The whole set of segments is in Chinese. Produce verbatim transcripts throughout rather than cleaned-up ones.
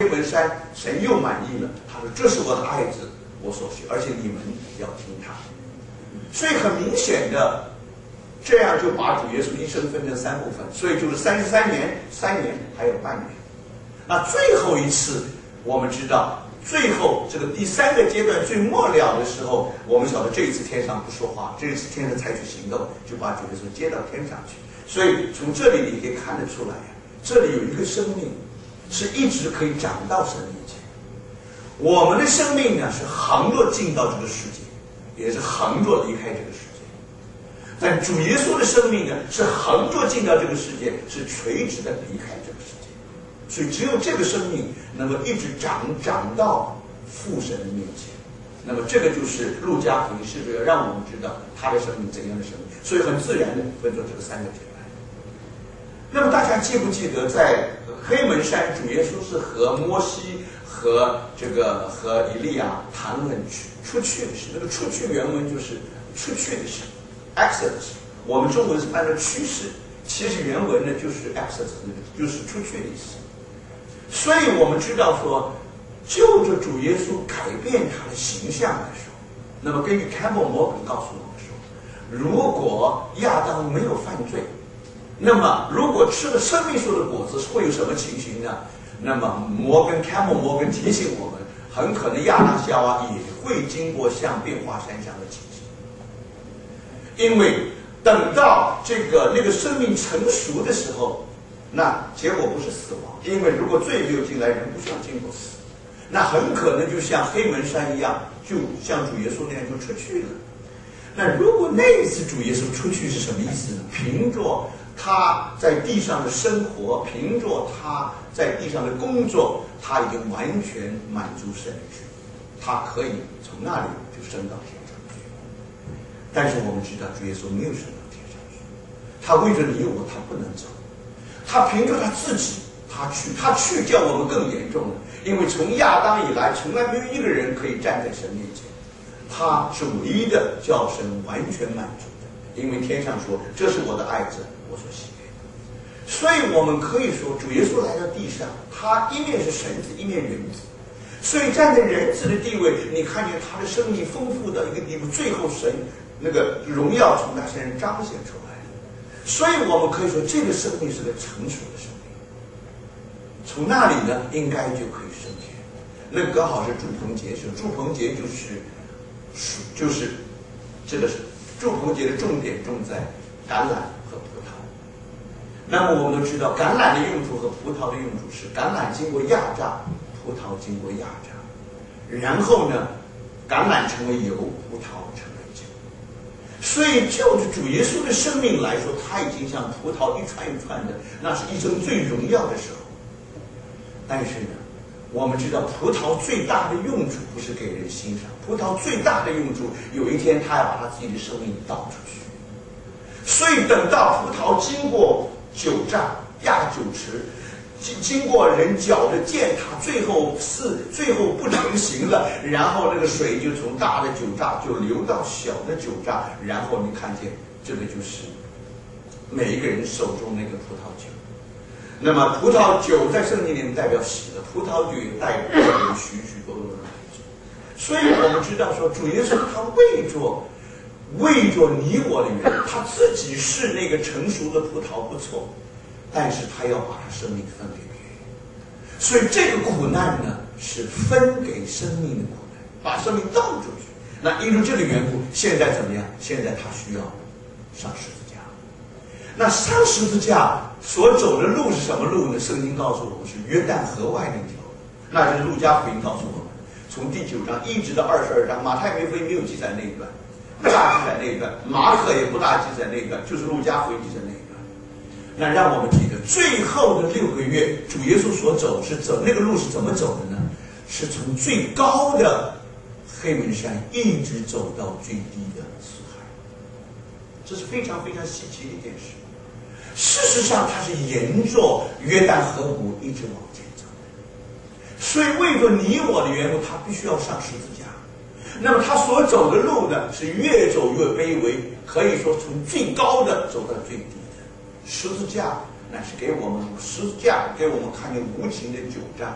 黑门山，神又满意了，他说这是我的爱子，我所需，而且你们要听他。所以很明显的，这样就把主耶稣一生分成三部分，所以就是三十三年、三年还有半年。那最后一次，我们知道，最后这个第三个阶段最末了的时候，我们晓得这一次天上不说话，这一次天上采取行动，就把主耶稣接到天上去。所以从这里你可以看得出来呀，这里有一个生命是一直可以长到神面前。我们的生命呢是横着进到这个世界，也是横着离开这个世界。但主耶稣的生命呢是横着进到这个世界，是垂直的离开这个世界。所以只有这个生命能够一直长长到父神的面前。那么这个就是路加福音是不是要让我们知道他的生命怎样的生命？所以很自然的分作这个三个阶段。那么大家记不记得在黑门山，主耶稣是和摩西和这个和以利亚谈论去出去的事？那个出去原文就是出去的事 ，Exodus。我们中文是翻成趋势，其实原文呢就是 Exodus， 就是出去的意思。所以我们知道说，就着主耶稣改变他的形象来说，那么根据开默摩根告诉我们说，如果亚当没有犯罪，那么如果吃了生命树的果子会有什么情形呢？那么摩根开默摩根提醒我们，很可能亚当夏娃也会经过像变化山上的情形，因为等到这个那个生命成熟的时候，那结果不是死亡，因为如果罪没有进来，人不需要经过死，那很可能就像黑门山一样，就像主耶稣那样就出去了。那如果那一次主耶稣出去是什么意思呢？凭着他在地上的生活，凭着他在地上的工作，他已经完全满足神的旨意，他可以从那里就升到天上去。但是我们知道主耶稣没有升到天上去，他为着你我，他不能走，他凭着他自己，他去，他去叫我们更严重了，因为从亚当以来，从来没有一个人可以站在神面前，他是唯一的叫神完全满足的，因为天上说这是我的爱子，我所喜悦的。所以我们可以说主耶稣来到地上，他一面是神子，一面人子，所以站在人子的地位，你看见他的生命丰富到一个地步，最后神那个荣耀从他身上彰显出来了。所以我们可以说这个生命是个成熟的生命，从那里呢应该就可以升天。那个刚好是祝棚节，是祝棚节就是就是这个是祝棚节的重点重在橄榄和葡萄。那么我们都知道，橄榄的用处和葡萄的用处是橄榄经过压榨，葡萄经过压榨，然后呢，橄榄成为油，葡萄成为酒。所以就着主耶稣的生命来说，他已经像葡萄一串一串的，那是一生最荣耀的时候。但是呢，我们知道葡萄最大的用处不是给人欣赏，葡萄最大的用处，有一天他要把他自己的生命倒出去。所以等到葡萄经过酒榨压酒池，经经过人搅着践踏，最后是最后不成形了，然后那个水就从大的酒榨就流到小的酒榨，然后你看见这个就是每一个人手中那个葡萄酒。那么葡萄酒在圣经里面代表喜乐，葡萄酒也代表许许多多的美酒。所以我们知道说，主耶稣他为着为着你我的缘故，他自己是那个成熟的葡萄不错，但是他要把他生命分给别人。所以这个苦难呢，是分给生命的苦难，把生命倒出去。那因为这个缘故，现在怎么样？现在他需要上十字架。那上十字架所走的路是什么路呢？圣经告诉我们是约旦河外那条路，那就是路加福音告诉我们，从第九章一直到二十二章，马太福音没有记载那一段，不大记载那一段，马可也不大记载那一段，就是路加福音记载那一段。那让我们记得，最后的六个月，主耶稣所走是走那个路是怎么走的呢？是从最高的黑门山一直走到最低的死海，这是非常非常稀奇的一件事。事实上，他是沿着约旦河谷一直往前走的，所以为着你我的缘故，他必须要上十字架。那么他所走的路呢，是越走越卑微，可以说从最高的走到最低的。十字架乃是给我们十字架给我们看见无情的酒榨，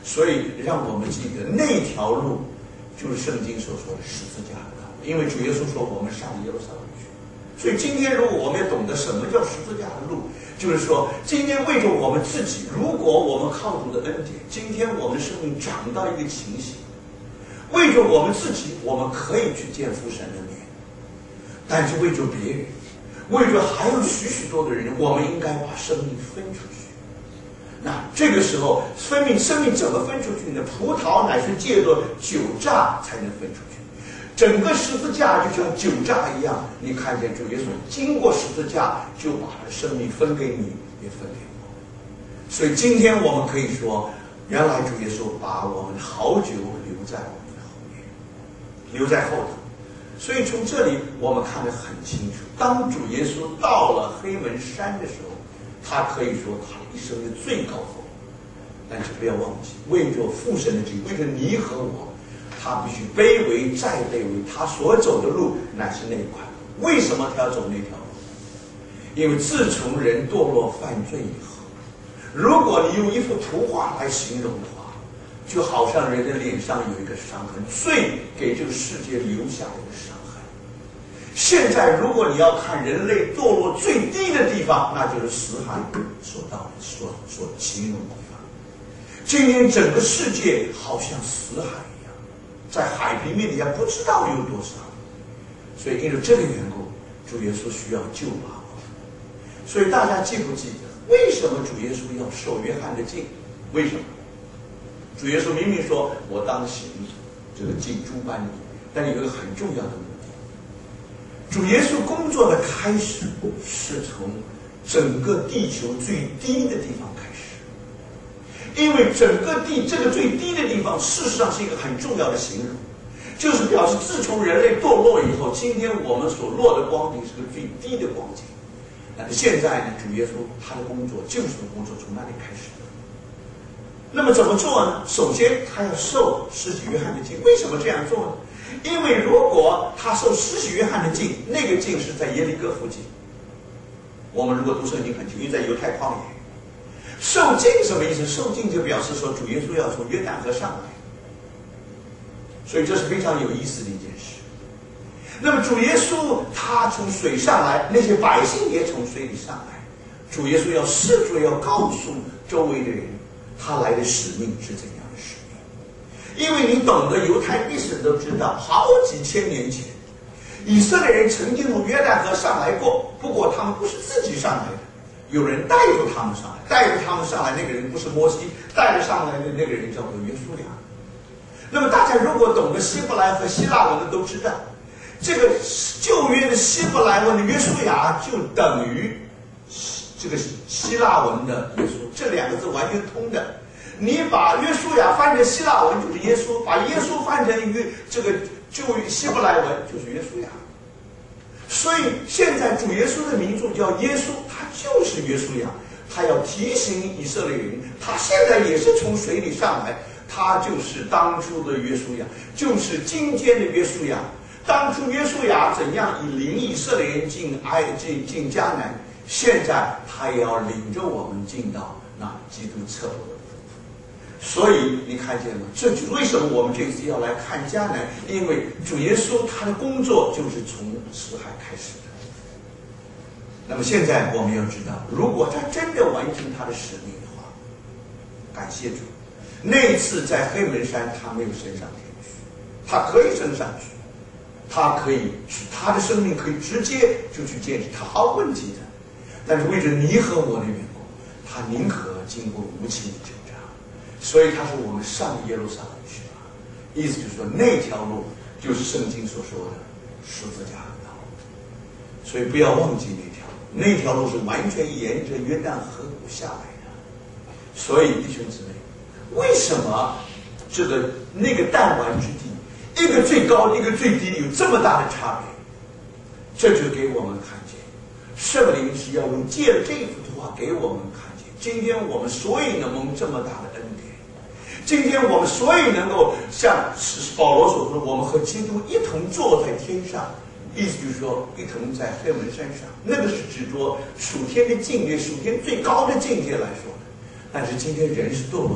所以让我们记得那条路就是圣经所说的十字架的道路，因为主耶稣说我们上耶路撒冷去。所以今天如果我们也懂得什么叫十字架的路，就是说今天为着我们自己，如果我们靠主的恩典，今天我们的生命长到一个情形，为着我们自己，我们可以去见父神的面，但是为着别人，为着还有许许多的人，我们应该把生命分出去。那这个时候生命生命怎么分出去呢？葡萄乃是借着酒榨才能分出去。整个十字架就像酒榨一样，你看见主耶稣经过十字架，就把他的生命分给你，也分给我。所以今天我们可以说，原来主耶稣把我们的好酒留在我们的后面，留在后头。所以从这里我们看得很清楚，当主耶稣到了黑门山的时候，他可以说他一生的最高峰。但是不要忘记，为着父神的旨意，为着你和我，他必须卑微再卑微，他所走的路乃是那块。为什么他要走那条路？因为自从人堕落犯罪以后，如果你用一幅图画来形容的话，就好像人的脸上有一个伤痕，罪给这个世界留下了一个伤痕。现在如果你要看人类堕落最低的地方，那就是死海所到的所所形容的地方。今天整个世界好像死海一样，在海平面底下不知道有多少。所以因为这个缘故，主耶稣需要救拔我们。所以大家记不记得，为什么主耶稣要受约翰的禁？为什么？主耶稣明明说我当行这个尽诸般的，但有一个很重要的目的。主耶稣工作的开始是从整个地球最低的地方开始，因为整个地这个最低的地方事实上是一个很重要的形容，就是表示自从人类堕落以后，今天我们所落的光景是个最低的光景。但是现在呢，主耶稣他的工作救赎的工作从那里开始的。那么怎么做呢？首先他要受施洗约翰的禁。为什么这样做呢？因为如果他受施洗约翰的禁，那个禁是在耶利哥附近。我们如果读圣经很清楚，因为在犹太旷野。受禁什么意思？受禁就表示说主耶稣要从约旦河上来，所以这是非常有意思的一件事。那么主耶稣他从水上来，那些百姓也从水里上来，主耶稣要试着要告诉周围的人，他来的使命是怎样的使命。因为你懂得犹太历史都知道，好几千年前以色列人曾经从约旦河上来过，不过他们不是自己上来的，有人带着他们上来，带着他们上来那个人不是摩西，带着上来的那个人叫做约书亚。那么大家如果懂得希伯来和希腊文的都知道，这个旧约的希伯来文的约书亚就等于这个希腊文的耶稣，这两个字完全通的。你把约书亚翻成希腊文就是耶稣，把耶稣翻成约这个旧希伯来文就是约书亚。所以现在主耶稣的名字叫耶稣，他就是约书亚，他要提醒以色列人，他现在也是从水里上来，他就是当初的约书亚，就是今天的约书亚。当初约书亚怎样以领以色列人进埃进进迦南，现在他也要领着我们进到那基督测我的。所以你看见吗？这就是为什么我们这次要来看迦南，因为主耶稣他的工作就是从死海开始的。那么现在我们要知道，如果他真的完成他的使命的话，感谢主，那一次在黑门山他没有升上天去，他可以升上去，他可以他的生命可以直接就去见识，他毫无问题的。但是为着你和我的缘故，他宁可经过无情的挣扎。所以他说我们上耶路撒冷去吧，意思就是说那条路就是圣经所说的十字架的道路。所以不要忘记那条路，那条路是完全沿着约旦河谷下来的。所以弟兄姊妹，为什么这个那个弹丸之地，一个最高一个最低有这么大的差别？这就给我们看见圣灵是要用借了这一幅图画给我们看见，今天我们所以能蒙这么大的恩典，今天我们所以能够像保罗所说，我们和基督一同坐在天上，意思就是说一同在黑门山上，那个是指着属天的境界，属天最高的境界来说的。但是今天人是堕落到一个地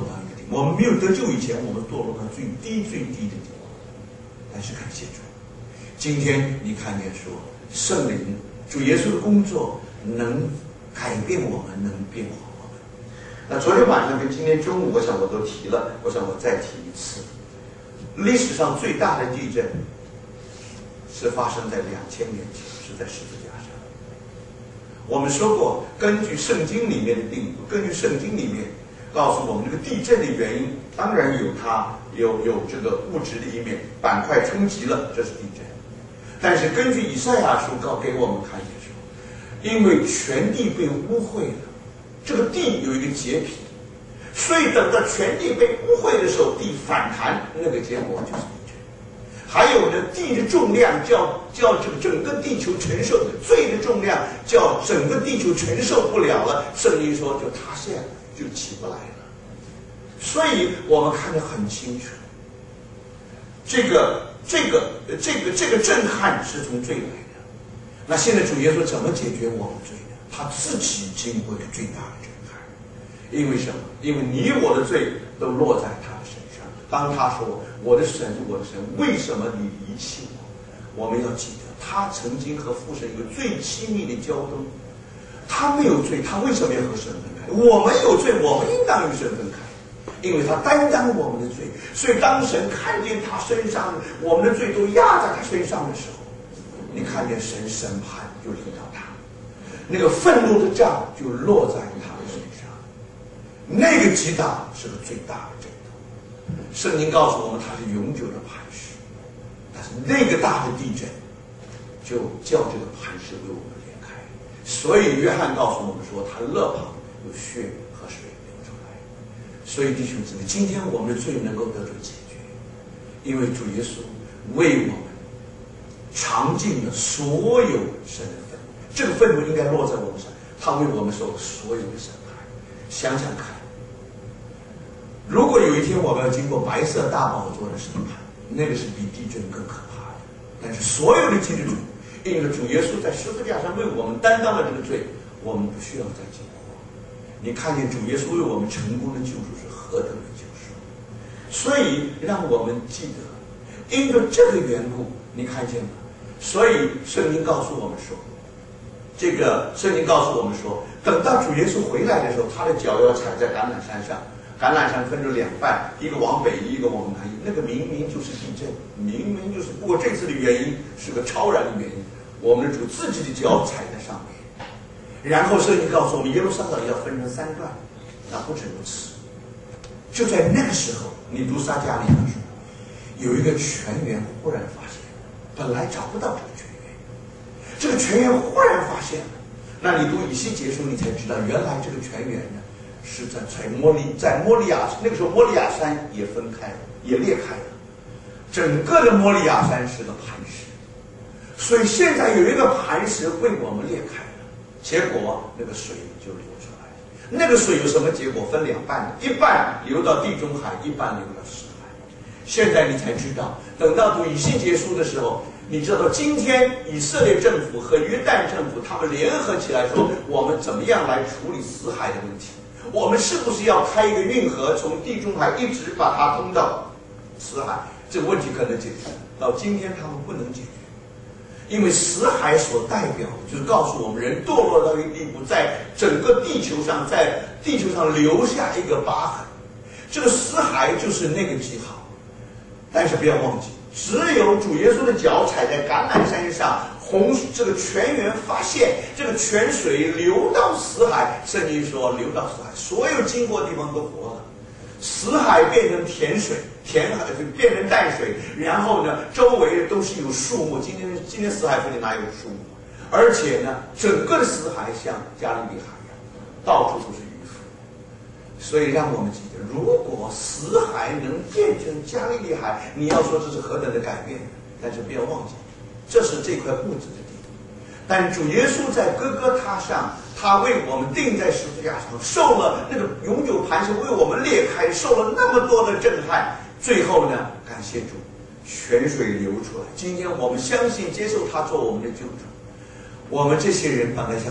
我们没有得救以前，我们堕落到最低最低的地方。但是感谢主，今天你看见说，圣灵主耶稣的工作能改变我们，能变化我们。那昨天晚上跟今天中午，我想我都提了，我想我再提一次。历史上最大的地震是发生在两千年前，是在十字架上。我们说过，根据圣经里面的定义，根据圣经里面告诉我们，这个地震的原因当然有它有有这个物质的一面，板块冲击了，这是地震。但是根据以赛亚书告给我们看见说，因为全地被污秽了，这个地有一个洁癖，所以等到全地被污秽的时候，地反弹，那个结果就是地震。还有呢，地的重量叫叫这个整个地球承受的罪的重量，叫整个地球承受不了了，圣经说就塌陷了，就起不来了。所以我们看得很清楚，这个这个这个这个震撼是从罪来的。那现在主耶稣怎么解决我们罪呢？他自己经过一个最大的震撼，因为什么？因为你我的罪都落在他的身上。当他说我的神我的神，为什么你离弃我？我们要记得他曾经和父神有最亲密的交通。他没有罪，他为什么要和神分开？我们有罪，我们应当与神分开，因为他担当我们的罪。所以当神看见他身上我们的罪都压在他身上的时候，你看见神审判就临到他，那个愤怒的杖就落在他的身上。那个击打是个最大的震动。圣经告诉我们他是永久的磐石，但是那个大的地震就叫这个磐石为我们裂开。所以约翰告诉我们说，他肋旁有血和水流出来。所以弟兄姊妹，今天我们的罪能够得到解决，因为主耶稣为我们尝尽了所有神的愤怒，这个愤怒应该落在我们身上，他为我们受所有的审判。想想看，如果有一天我们要经过白色大宝座的审判，那个是比地震更可怕的。但是所有的基督徒，因为主耶稣在十字架上为我们担当了这个罪，我们不需要再经过。你看见主耶稣为我们成功的救赎是何等的救赎。所以让我们记得，因着这个缘故，你看见吗？所以圣经告诉我们说，这个圣经告诉我们说，等到主耶稣回来的时候，他的脚要踩在橄榄山上，橄榄山分成两半，一个往北一个往南，那个明明就是地震，明明就是，不过这次的原因是个超然的原因，我们的主自己的脚踩在上面。然后圣经告诉我们，耶路撒冷要分成三段。那不止如此，就在那个时候，你读撒迦利亚书，有一个泉源忽然发现，本来找不到这个泉源，这个泉源忽然发现了。那你读以西结书，你才知道原来这个泉源呢是在在摩利在摩利亚，那个时候摩利亚山也分开了，也裂开了，整个的摩利亚山是个磐石，所以现在有一个磐石为我们裂开了，结果那个水就流出来了。那个水有什么结果？分两半，一半流到地中海，一半流到死海。现在你才知道，等到读以西结书的时候，你知道今天以色列政府和约旦政府他们联合起来说，我们怎么样来处理死海的问题？我们是不是要开一个运河，从地中海一直把它通到死海？这个问题可能解决，到今天他们不能解决，因为死海所代表就是告诉我们，人堕落到一个地步，在整个地球上，在地球上留下一个疤痕。这个死海就是那个记号。但是不要忘记，只有主耶稣的脚踩在橄榄山上，洪这个泉源发现，这个泉水流到死海。圣经说流到死海，所有经过的地方都活了，死海变成甜水，甜海就变成淡水，然后呢，周围都是有树木。今天今天死海附近哪有树木？而且呢，整个的死海像加利利海一样，到处都是渔夫。所以让我们记得，如果死海能变成加利利海，你要说这是何等的改变，但是不要忘记，这是这块物质的地。但主耶稣在哥哥他上，他为我们钉在十字架上，受了那个永久磐石为我们裂开，受了那么多的震撼，最后呢，感谢主，泉水流出来。今天我们相信接受他做我们的救主，我们这些人本来想